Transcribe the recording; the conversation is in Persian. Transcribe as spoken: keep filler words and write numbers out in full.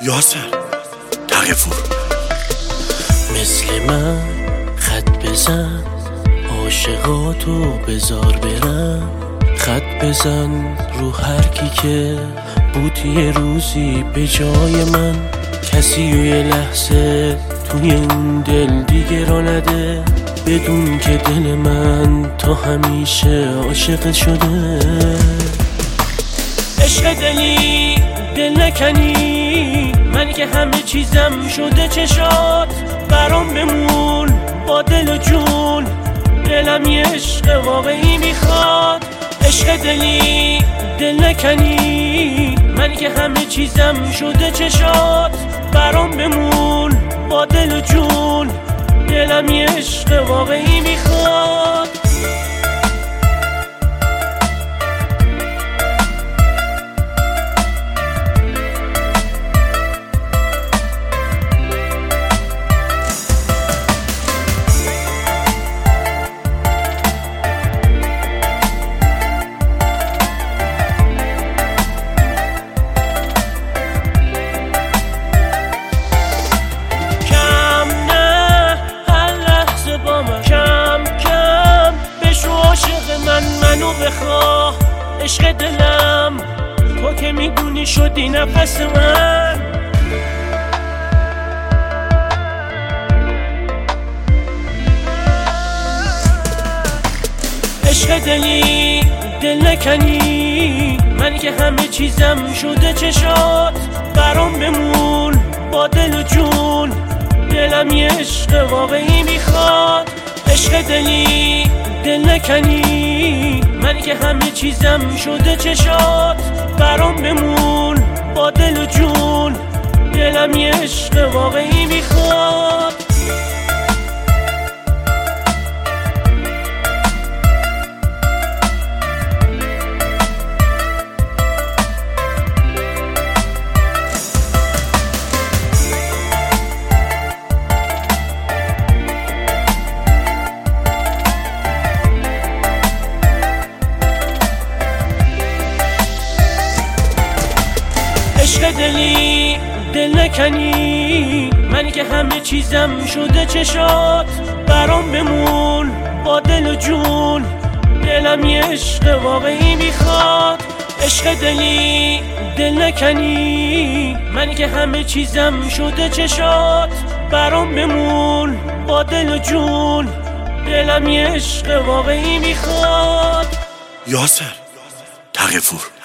یاسر تقفور. مثل من خط بزن، عاشقاتو بذار برم. خط بزن رو هر کی که بود یه روزی به جای من. کسی و یه لحظه توی این دل دیگه را نده، بدون که دل من تا همیشه عاشق شده. عشق دلی دل نکنی، من که همه چیزم شده چشات. برام بمون با دل و جون، دلم یه عشق واقعی میخواد. عشق دلی دل نکنی، من که همه چیزم شده چشات. برام بمون با دل و جون، دلم یه عشق واقعی میخواد. منو بخواه عشق دلم، تو که میدونی شدی نفس من. عشق دلی دل نکنی، من که همه چیزم شده چشات. برام بمون با دل و جون، دلم یه عشق واقعی میخواد. عشق دلی دل نکنی، من که همه چیزم شده چشات. برام بمون با دل و جون، دلم یه عشق واقعی میخواد. عشق دلی دل نکنی، من که همه چیزم شده چشات. برام بمون با دل و جون، دلم یه عشق واقعی میخواد. عشق دلی دل نکنی، من که همه چیزم شده چشات. برام بمون با دل و جون، دلم یه عشق واقعی میخواد. یاسر تقفور.